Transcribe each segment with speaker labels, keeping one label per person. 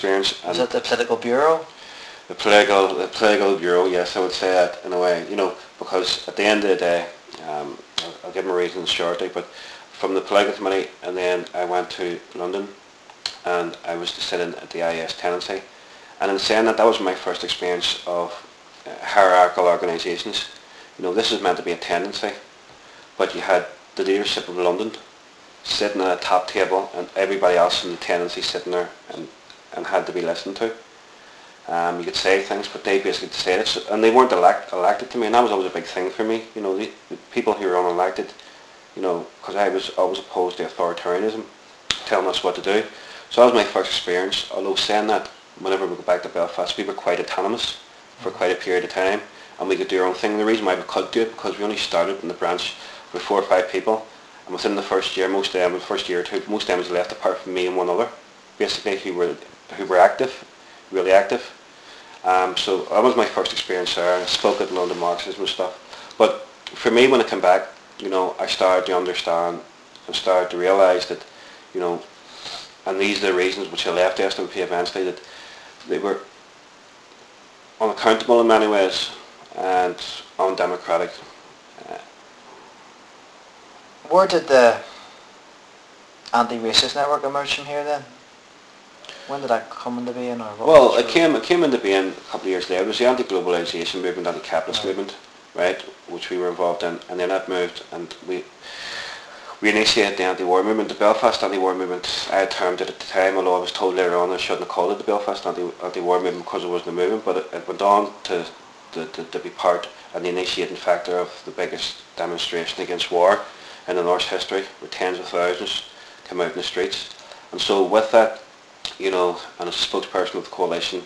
Speaker 1: experience.
Speaker 2: Was it the political bureau?
Speaker 1: The political bureau, yes, I would say that in a way, because at the end of the day, I'll give my reasons shortly, but from the political committee, and then I went to London, and I was to sit in at the IES tenancy, and in saying that, that was my first experience of hierarchical organisations. This is meant to be a tenancy, but you had the leadership of London sitting at a top table, and everybody else in the tenancy sitting there and had to be listened to. You could say things, but they basically said it, and they weren't elected to me, and that was always a big thing for me. The people who were unelected, because I was always opposed to authoritarianism, telling us what to do. So that was my first experience. Although saying that, whenever we go back to Belfast, we were quite autonomous for quite a period of time, and we could do our own thing. The reason why we could do it, because we only started in the branch with 4 or 5 people, and within the first year, most of them, the first year or two, most of them was left apart from me and one other, basically, who were active, really active. So that was my first experience there. I spoke at London Marxism and stuff. But for me, when I came back, I started to understand and started to realise that, and these are the reasons which I left SNP eventually, that they were unaccountable in many ways and undemocratic.
Speaker 2: Where did the anti-racist network emerge from here then? When did that come into being?
Speaker 1: Well, it came into being a couple of years later. It was the anti-globalisation movement, anti-capitalist movement, right, which we were involved in, and then that moved, and we initiated the anti-war movement, the Belfast anti-war movement. I had termed it at the time, although I was told later on I shouldn't have called it the Belfast anti-war movement because it wasn't a movement, but it went on to be part and the initiating factor of the biggest demonstration against war in the North's history, where tens of thousands came out in the streets. And so with that, and as a spokesperson of the coalition,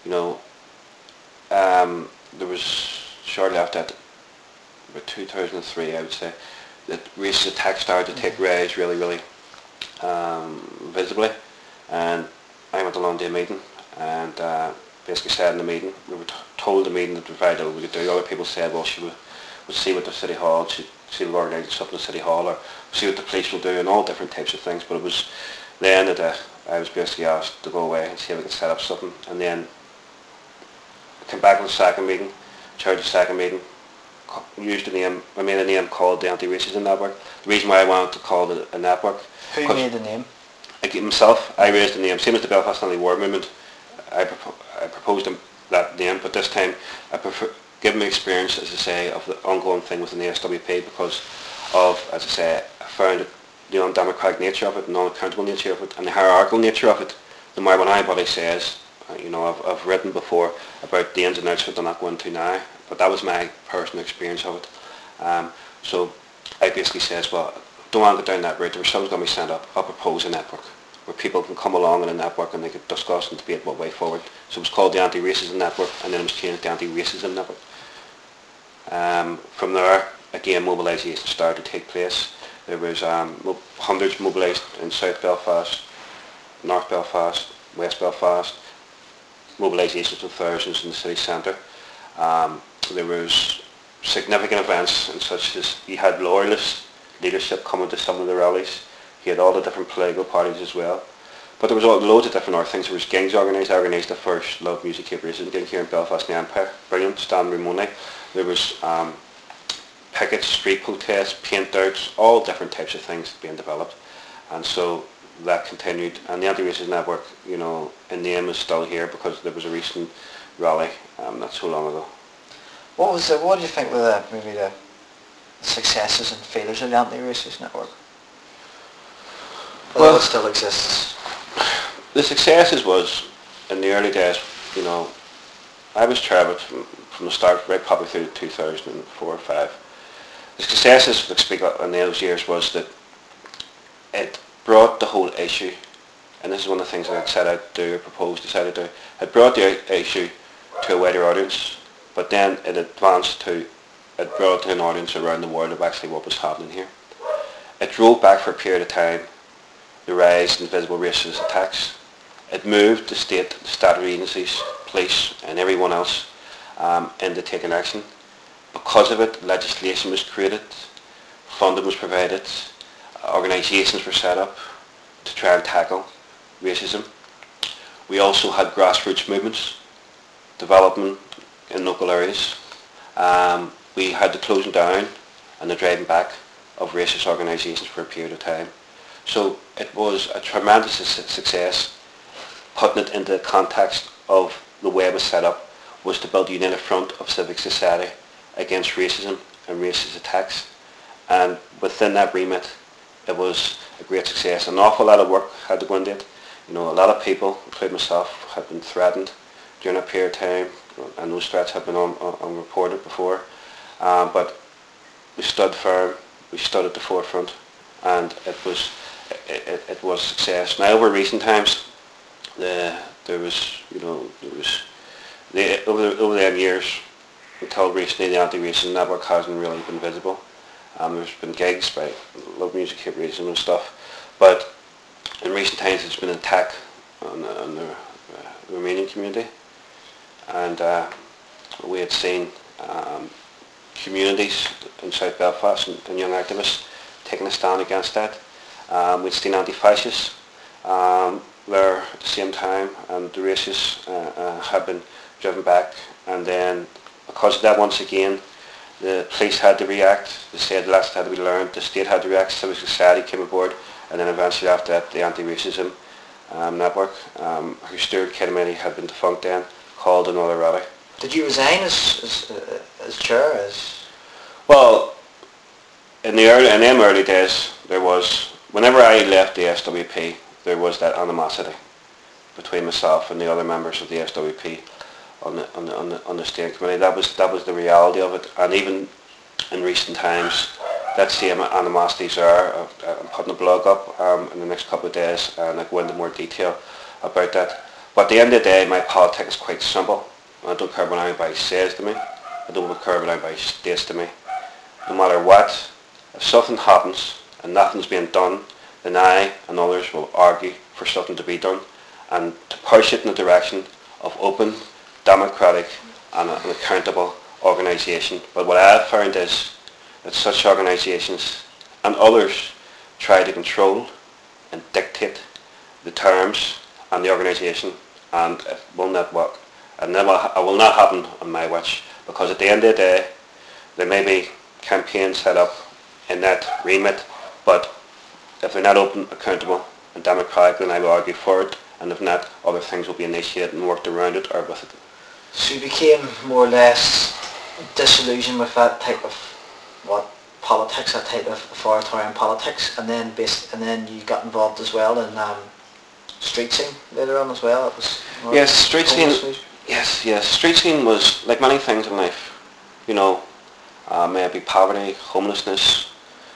Speaker 1: there was shortly after that, about 2003 I would say, that racist attacks started to take rise really, really visibly. And I went along to a meeting and basically said in the meeting, we were told the meeting that provided what we could do. Other people said, well, she would see what the City Hall, she'd organise stuff in the City Hall, or see what the police will do, and all different types of things. But it was then that I was basically asked to go away and see if I could set up something. And then I came back on the second meeting, chaired the second meeting, used I made a name called the Anti-Racism Network. The reason why I wanted to call it a network...
Speaker 2: Who made the name?
Speaker 1: Myself. I raised the name, same as the Belfast Anti-War Movement. I proposed that name, but this time I given my experience, as I say, of the ongoing thing within the SWP, because of, as I say, I found the undemocratic nature of it, the non-accountable nature of it, and the hierarchical nature of it. No matter what anybody says, I've written before about the ins and outs of it, I'm not going to now, but that was my personal experience of it. So I basically says, well, don't want to go down that route. If someone's going to be sent up, I'll propose a network where people can come along in a network and they could discuss and debate what way forward. So it was called the Anti-Racism Network, and then it was changed to Anti-Racism Network. From there, again, mobilisation started to take place. There was hundreds mobilised in South Belfast, North Belfast, West Belfast, mobilisations of thousands in the city centre. There was significant events, and such as you had loyalist leadership coming to some of the rallies. You had all the different political parties as well. But there was loads of different other things. There was gigs organised. I organised the first Love Music Hate Racism gig here in Belfast in the Empire. Brilliant, Stan Ramone. There was pickets, street protests, paint-outs, all different types of things being developed. And so that continued. And the Anti-Racism Network, in name is still here because there was a recent rally not so long ago.
Speaker 2: What do you think were maybe the successes and failures of the Anti-Racist Network? Well, it still exists.
Speaker 1: The successes was, in the early days, I was chair of it from the start, right probably through 2004 or 5. The successes, to speak in those years, was that it brought the whole issue, and this is one of the things that I set out to do, or proposed, decided to do, it brought the issue to a wider audience, but then it brought to an audience around the world of actually what was happening here. It drove back for a period of time the rise in visible racist attacks. It moved the state agencies, police and everyone else into taking action. Because of it, legislation was created, funding was provided, organisations were set up to try and tackle racism. We also had grassroots movements developing in local areas. We had the closing down and the driving back of racist organisations for a period of time. So it was a tremendous success. Putting it into the context of the way it was set up was to build a united front of civic society against racism and racist attacks. And within that remit, it was a great success. An awful lot of work had to go into it. You know, a lot of people, including myself, had been threatened during that period of time, and those threats have been unreported before. But we stood firm. We stood at the forefront, and it was a success. Now, over recent times, over the years, until recently, the anti-racism network hasn't really been visible. There's been gigs by Love Music Hate Racism and stuff, but in recent times it's been an attack on the Romanian community, and we had seen communities in South Belfast and young activists taking a stand against that. We'd seen anti-fascists there at the same time, and the racists have been driven back, and then because of that, once again, the police had to react, the state lessons had to be learned, the state had to react, civil society came aboard, and then eventually after that the anti-racism network, whose Stuart Kennedy had been defunct then, called another rally.
Speaker 2: Did you resign as chair?
Speaker 1: Well, in them early days, there was, whenever I left the SWP, there was that animosity between myself and the other members of the SWP on the steering committee. That was the reality of it, and even in recent times, that same animosity is there. I'm putting a blog up in the next couple of days, and I go into more detail about that. But at the end of the day, my politics is quite simple. I don't care what anybody says to me. I don't care what anybody states to me. No matter what, if something happens and nothing's being done, then I and others will argue for something to be done, and to push it in the direction of open, democratic and an accountable organisation. But what I have found is that such organisations and others try to control and dictate the terms and the organisation, and it will not work. And it will not happen on my watch, because at the end of the day, there may be campaigns set up in that remit, but if they're not open, accountable and democratic, then I will argue for it, and if not, other things will be initiated and worked around it or with it.
Speaker 2: So you became more or less disillusioned with that type of politics, that type of authoritarian politics, and then you got involved as well in street scene later on as well. It was
Speaker 1: street scene. Yes. Street scene was like many things in life. You know, may it be poverty, homelessness,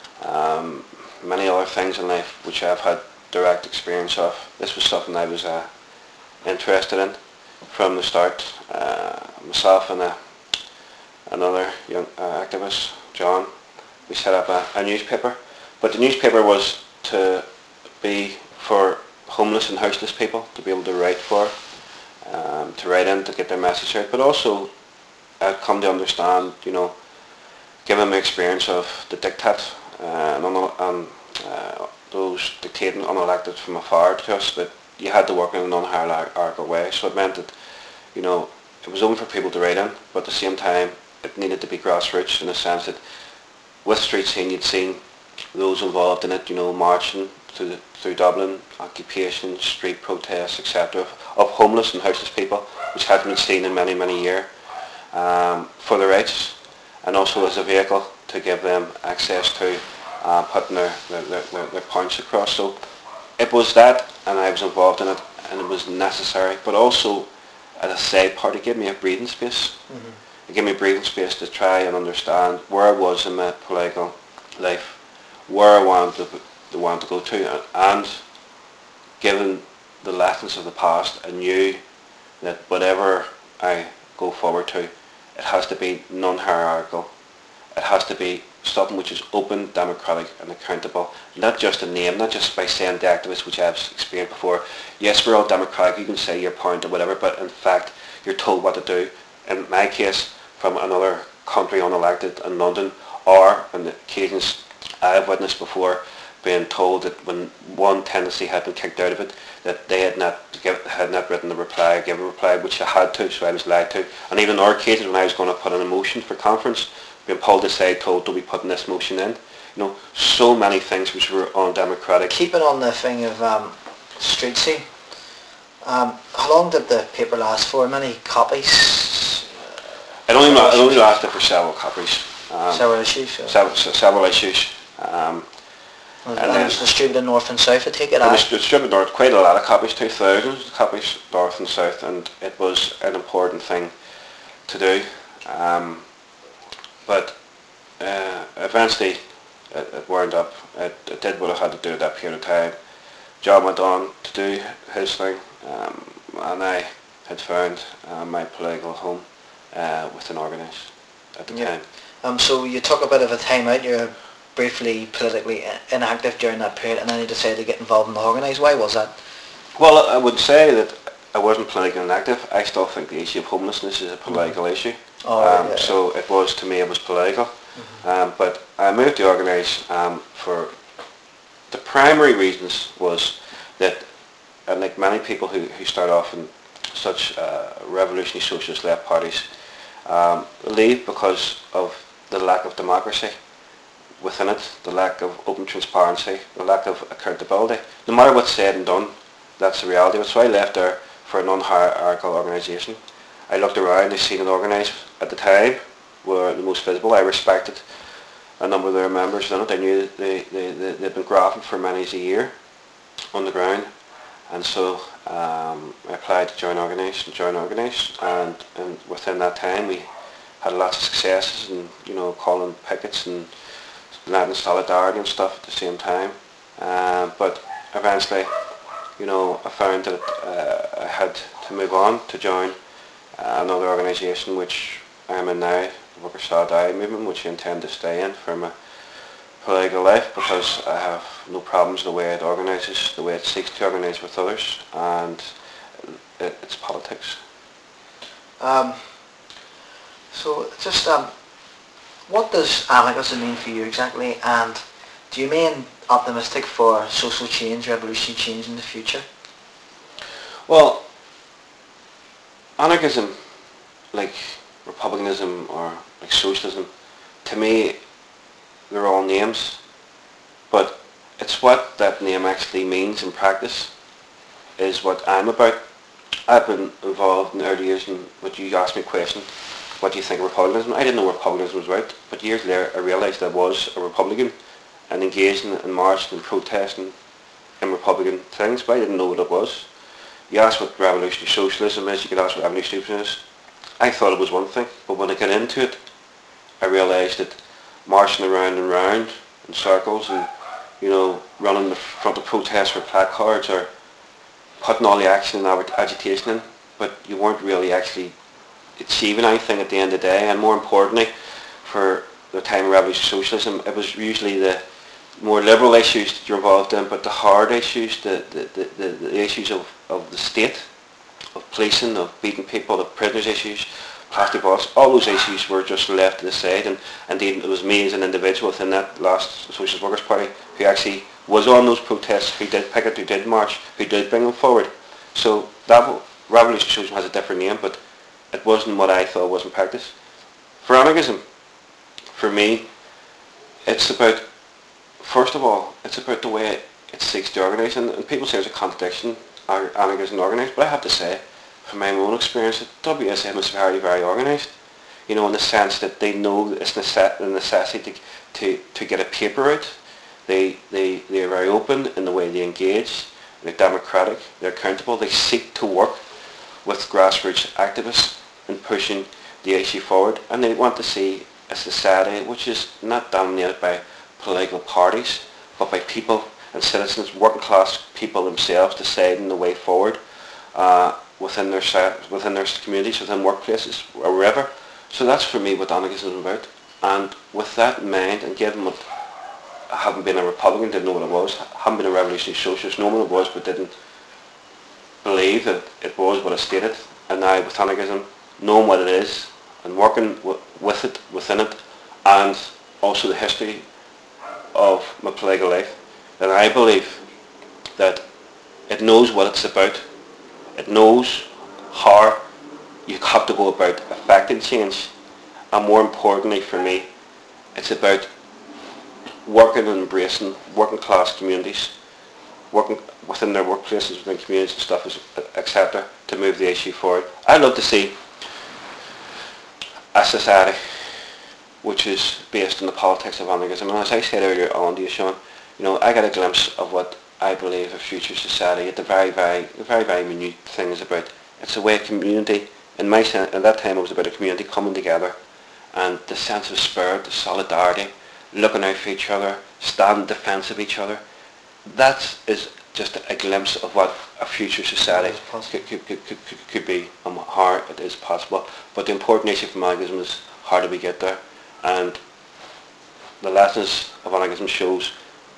Speaker 1: many other things in life which I've had direct experience of. This was something I was interested in from the start. Myself and another young activist, John, we set up a newspaper, but the newspaper was to be for homeless and houseless people to be able to write for, to write in to get their message out, but also I'd come to understand, you know, given my experience of the diktat and those dictating unelected from afar to us, that you had to work in a non-hierarchical way. So it meant that, you know, it was only for people to write in, but at the same time it needed to be grassroots, in the sense that with Street Scene you'd seen those involved in it, you know, marching through Dublin, occupation, street protests, etc., of homeless and houseless people, which hadn't been seen in many, many years, for their rights, and also as a vehicle to give them access to putting their points across. So it was that, and I was involved in it, and it was necessary, but also as a side part, it gave me a breathing space. Mm-hmm. It gave me a breathing space to try and understand where I was in my political life, where I wanted to go to, and given the lessons of the past, I knew that whatever I go forward to, it has to be non-hierarchical. It has to be something which is open, democratic and accountable. Not just a name, not just by saying the activists, which I've experienced before. Yes, we're all democratic, you can say your point or whatever, but in fact you're told what to do. In my case, from another country unelected in London, or on the occasions I've witnessed before, being told that when one tendency had been kicked out of it, that they had not written the reply, given a reply, which I had to, so I was lied to. And even in our cases, when I was going to put in a motion for conference, being pulled aside, told, don't be putting this motion in. So many things which were undemocratic.
Speaker 2: Keeping on the thing of street scene, how long did the paper last for? Many copies?
Speaker 1: It only lasted for several copies.
Speaker 2: Several issues?
Speaker 1: Several issues.
Speaker 2: And it was distributed north and south, I take it?
Speaker 1: It was distributed north, quite a lot of copies, 2,000 copies north and south, and it was an important thing to do. But eventually it wound up. It did what it had to do at that period of time. John went on to do his thing, and I had found my political home within Organise at the time.
Speaker 2: So you took a bit of a time out. You're briefly politically inactive during that period, and then you decided to get involved in the Organise. Why was that?
Speaker 1: Well, I would say that I wasn't politically inactive. I still think the issue of homelessness is a political issue. So it was, to me, it was political. But I moved to Organise for the primary reasons was that, like many people who start off in such revolutionary socialist left parties, leave because of the lack of democracy within it, the lack of open transparency, the lack of accountability. No matter what's said and done, that's the reality. So I left there for a non-hierarchical organisation. I looked around, I seen an Organise at the time were the most visible. I respected a number of their members in it. I knew that they'd been grafting for many a year on the ground, and so I applied to join Organise, and within that time we had lots of successes, and calling pickets and Latin solidarity and stuff at the same time. But eventually, I found that I had to move on to join another organisation which I'm in now, the Workers' Solidarity Movement, which I intend to stay in for my political life, because I have no problems in the way it organises, the way it seeks to organise with others, and it's politics.
Speaker 2: So just what does anarchism mean for you exactly, and do you remain optimistic for social change, revolutionary change in the future?
Speaker 1: Well, anarchism, like republicanism or like socialism, to me they're all names, but it's what that name actually means in practice is what I'm about. I've been involved in the early years in what you asked me a question, what do you think of republicanism? I didn't know what republicanism was about, but years later I realised I was a Republican and engaging and marching and protesting in Republican things, but I didn't know what it was. You asked what revolutionary socialism is, you could ask what revolutionary is. I thought it was one thing, but when I got into it, I realised that marching around and round in circles and, running in the front of protests for placards or putting all the action and agitation in, but you weren't really actually achieving anything at the end of the day. And more importantly, for the time of revolutionary socialism, it was usually the more liberal issues that you're involved in, but the hard issues, the issues of the state, of policing, of beating people, the prisoners issues, plastic bottles, all those issues were just left to the side. And indeed it was me as an individual within that last Socialist Workers' Party who actually was on those protests, who did picket, who did march, who did bring them forward. So that revolutionary socialism has a different name, but it wasn't what I thought was in practice. For anarchism, for me, it's about, first of all, it's about the way it seeks to organise, and people say there's a contradiction, anarchism and organise, but I have to say, from my own experience, WSM is very, very organised, in the sense that they know it's the necessity to get a paper out. They are very open in the way they engage, they're democratic, they're accountable, they seek to work with grassroots activists in pushing the issue forward, and they want to see a society which is not dominated by political parties, but by people and citizens, working class people themselves, deciding the way forward within their communities, within workplaces, or wherever. So that's for me what anarchism is about. And with that in mind, and given what I haven't been a Republican, didn't know what it was, haven't been a revolutionary socialist, know what it was, but didn't believe that it was what it stated. And now with anarchism, knowing what it is and working with it, within it, and also the history of my political life, And I believe that it knows what it's about. It knows how you have to go about affecting change. And more importantly for me, it's about working and embracing working class communities, working within their workplaces, within communities and stuff, etc., to move the issue forward. I'd love to see a society which is based on the politics of anarchism. And as I said earlier on to you, Sean, I got a glimpse of what I believe a future society, at the very minute things about. It's a way of community. In my sense, at that time it was about a community coming together, and the sense of spirit, the solidarity, looking out for each other, standing in defence of each other. That is just a glimpse of what a future society could be, and how it is possible. But the important issue for anarchism is how do we get there? And the lessons of anarchism shows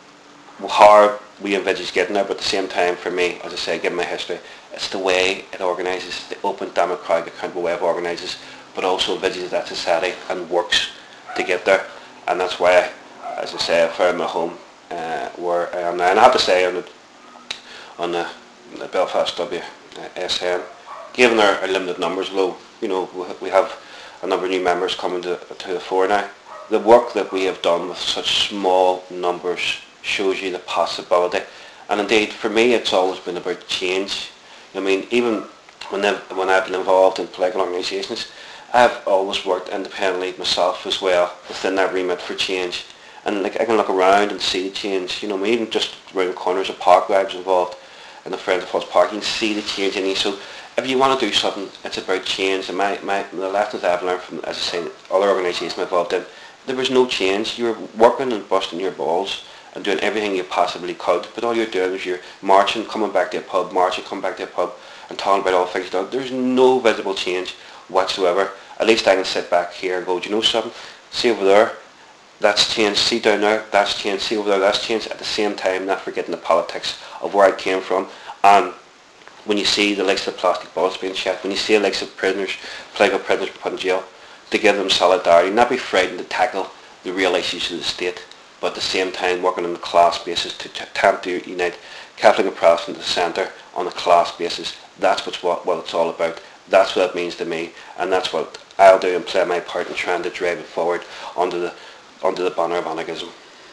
Speaker 1: how we envisage getting there, but at the same time, for me, as I say, given my history, it's the way it organises, the open, democratic, accountable way of organises, but also envisages that society and works to get there. And that's why, as I say, I found my home where I am now. And I have to say, on the Belfast WSN, given our limited numbers, although we have a number of new members coming to the fore now, the work that we have done with such small numbers shows you the possibility. And indeed, for me, it's always been about change. I mean, even when I've been involved in political organisations, I've always worked independently myself as well within that remit for change. And I can look around and see the change. Even just around the corners of Park where I was involved in the Friends of Falls Park, you can see the change in you. So if you want to do something, it's about change. And the lessons I've learned from, as I say, other organisations I'm involved in, there was no change. You were working and busting your balls and doing everything you possibly could, but all you're doing is you're marching, coming back to a pub, coming back to a pub, and talking about all the things you've done. There's no visible change whatsoever. At least I can sit back here and go, do you know something? See over there, that's changed. See down there, that's changed. See over there, that's changed. At the same time, not forgetting the politics of where I came from. And when you see the likes of plastic balls being checked, when you see the likes of political prisoners put in jail, to give them solidarity, not be frightened to tackle the real issues of the state, but at the same time working on a class basis to attempt to unite Catholic and Protestant at the centre on a class basis. That's what it's all about. That's what it means to me, and that's what I'll do and play my part in trying to drive it forward under the banner of anarchism.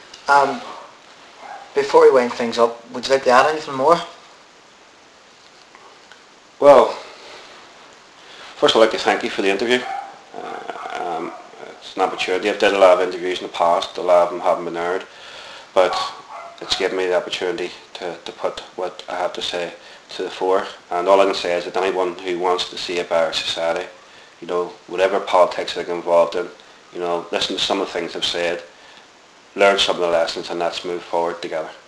Speaker 2: Before we wind things up, would you like to add anything more?
Speaker 1: Well, first I'd like to thank you for the interview. It's an opportunity. I've done a lot of interviews in the past. A lot of them haven't been aired, but it's given me the opportunity to put what I have to say to the fore. And all I can say is that anyone who wants to see a better society, whatever politics they're involved in, listen to some of the things I've said, learn some of the lessons, and let's move forward together.